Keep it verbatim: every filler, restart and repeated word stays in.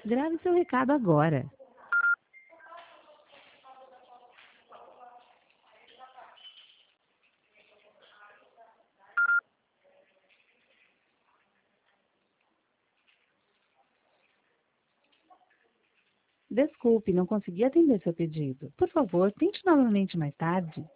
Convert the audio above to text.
Grave seu recado agora. Desculpe, não consegui atender seu pedido. Por favor, tente novamente mais tarde.